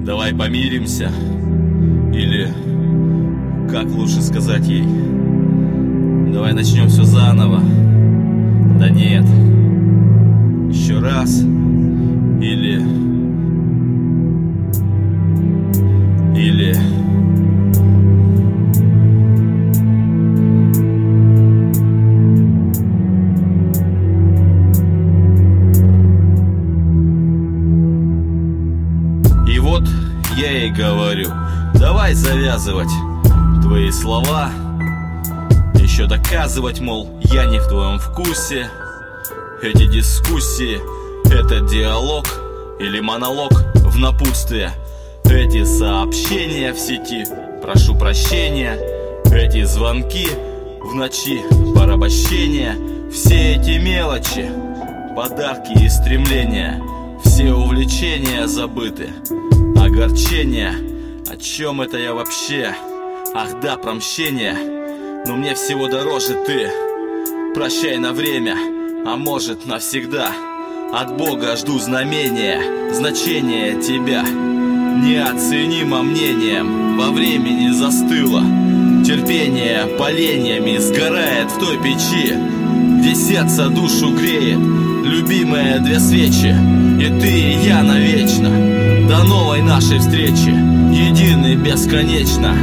Давай помиримся. Или, как лучше сказать ей, давай начнем все заново. Да нет. Еще раз. Или... И вот я ей говорю: давай завязывать твои слова, еще доказывать, мол, я не в твоем вкусе. Эти дискуссии — это диалог или монолог в напутствие. Эти сообщения в сети, прошу прощения. Эти звонки в ночи, порабощения. Все эти мелочи, подарки и стремления. Все увлечения забыты, огорчения. О чем это я вообще? Ах да, про мщение. Но мне всего дороже ты. Прощай на время, а может навсегда. От Бога жду знамения, значение тебя неоценимо мнением, во времени застыло. Терпение поленьями сгорает в той печи, где сердце душу греет любимые две свечи. И ты, и я навечно, до новой нашей встречи, едины бесконечно.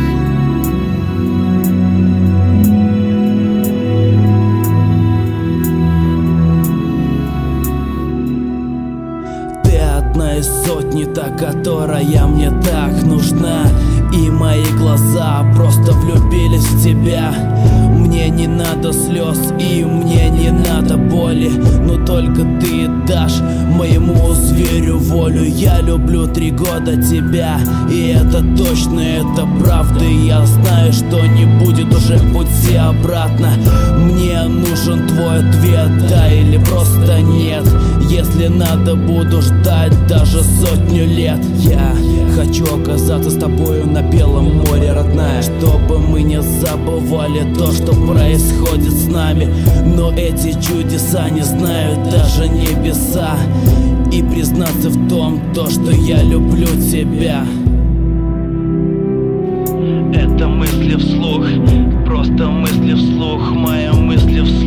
Ты одна из сотни, та, которая мне так нужна. И мои глаза просто влюбились в тебя. Мне не надо слез и мне не надо боли, но только ты дашь моему зверю волю. Я люблю 3 года тебя, и это точно, это правда. И я знаю, что не будет уже пути обратно. Мне нужен твой ответ, да или просто нет. Если надо, буду ждать даже 100 лет. Я хочу оказаться с тобою на Белом море, родная, чтобы мы не забывали то, что происходит с нами. Но эти чудеса не знают даже небеса. И признаться в том, то, что я люблю тебя. Это мысли вслух, просто мысли вслух, мои мысли вслух.